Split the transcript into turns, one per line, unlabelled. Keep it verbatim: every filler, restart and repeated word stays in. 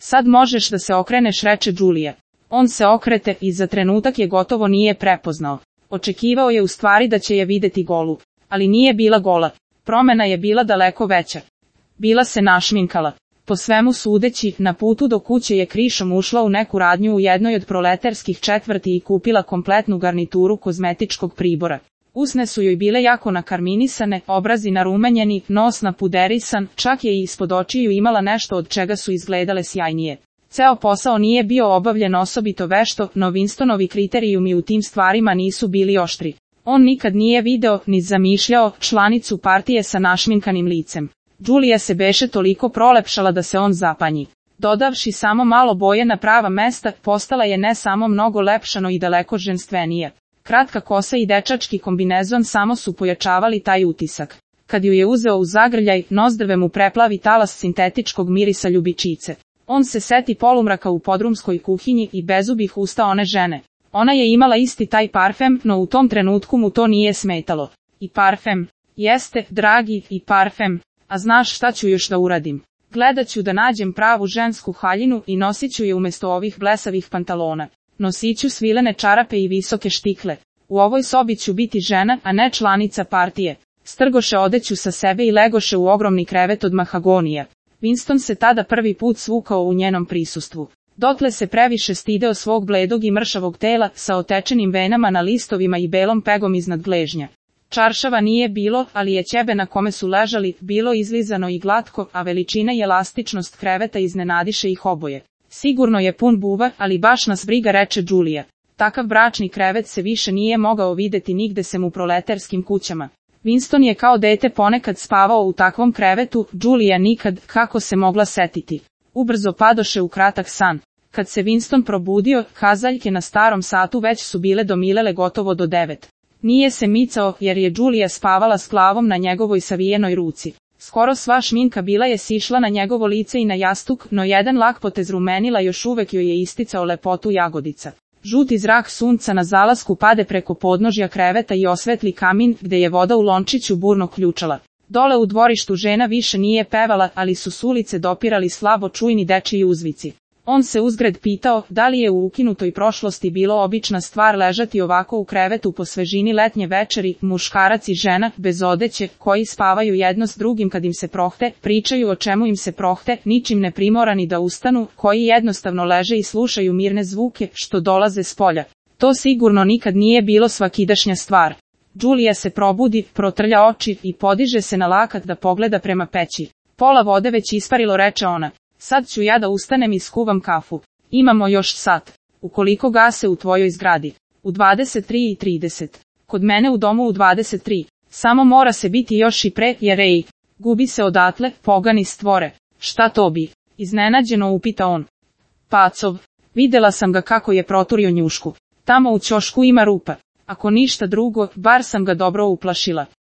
Sad možeš da se okreneš, reče Đulija. On se okrete i za trenutak je gotovo nije prepoznao. Očekivao je u stvari da će je videti golu, ali nije bila gola. Promena je bila daleko veća. Bila se našminkala. Po svemu sudeći, na putu do kuće je krišom ušla u neku radnju u jednoj od proletarskih četvrti i kupila kompletnu garnituru kozmetičkog pribora. Usne su joj bile jako nakarminisane, obrazi narumenjeni, nos napuderisan, čak je i ispod očiju imala nešto od čega su izgledale sjajnije. Ceo posao nije bio obavljen osobito vešto, no Winstonovi kriterijumi u tim stvarima nisu bili oštri. On nikad nije video, ni zamišljao, članicu partije sa našminkanim licem. Đulija se beše toliko prolepšala da se on zapanji. Dodavši samo malo boje na prava mesta, postala je ne samo mnogo lepšano i daleko ženstvenija. Kratka kosa i dečački kombinezon samo su pojačavali taj utisak. Kad ju je uzeo u zagrljaj, nozdrve mu preplavi talas sintetičkog mirisa ljubičice. On se seti polumraka u podrumskoj kuhinji i bezubih usta one žene. Ona je imala isti taj parfem, no u tom trenutku mu to nije smetalo. I parfem. Jeste, dragi, i parfem. A znaš šta ću još da uradim? Gledat ću da nađem pravu žensku haljinu i nosit ću je umjesto ovih blesavih pantalona. Nosit ću svilene čarape i visoke štikle. U ovoj sobi ću biti žena, a ne članica partije. Strgoše odeću sa sebe i legoše u ogromni krevet od mahagonija. Winston se tada prvi put svukao u njenom prisustvu. Dotle se previše stideo svog bledog i mršavog tela, sa otečenim venama na listovima i belom pegom iznad gležnja. Čaršava nije bilo, ali je ćebe na kome su ležali bilo izlizano i glatko, a veličina i elastičnost kreveta iznenadiše ih oboje. Sigurno je pun buva, ali baš nas briga, reče Đulija. Takav bračni krevet se više nije mogao videti nigde sem u proletarskim kućama. Winston je kao dete ponekad spavao u takvom krevetu, Đulija nikad, kako se mogla setiti. Ubrzo padoše u kratak san. Kad se Winston probudio, kazaljke na starom satu već su bile domilele gotovo do devet. Nije se micao, jer je Đulija spavala s glavom na njegovoj savijenoj ruci. Skoro sva šminka bila je sišla na njegovo lice i na jastuk, no jedan lak potez rumenila još uvek joj je isticao lepotu jagodica. Žuti zrak sunca na zalasku pade preko podnožja kreveta i osvetli kamin, gde je voda u lončiću burno ključala. Dole u dvorištu žena više nije pevala, ali su s ulice dopirali slabo čujni dečiji uzvici. On se uzgred pitao, da li je u ukinutoj prošlosti bilo obična stvar ležati ovako u krevetu po svežini letnje večeri, muškarac i žena, bez odeće, koji spavaju jedno s drugim kad im se prohte, pričaju o čemu im se prohte, ničim ne primorani da ustanu, koji jednostavno leže i slušaju mirne zvuke, što dolaze s polja. To sigurno nikad nije bilo svakidašnja stvar. Đulija se probudi, protrlja oči i podiže se na lakat da pogleda prema peći. Pola vode već isparilo, reče ona. Sad ću ja da ustanem i skuvam kafu. Imamo još sat. Ukoliko gase u tvojoj zgradi. U dvadeset tri i trideset. Kod mene u domu u dvadeset tri. Samo mora se biti još i pre, jer ej. Gubi se odatle, pogani stvore. Šta to bi? Iznenađeno upita on. Pacov. Videla sam ga kako je proturio njušku. Tamo u ćošku ima rupa. Ako ništa drugo, bar sam ga dobro uplašila.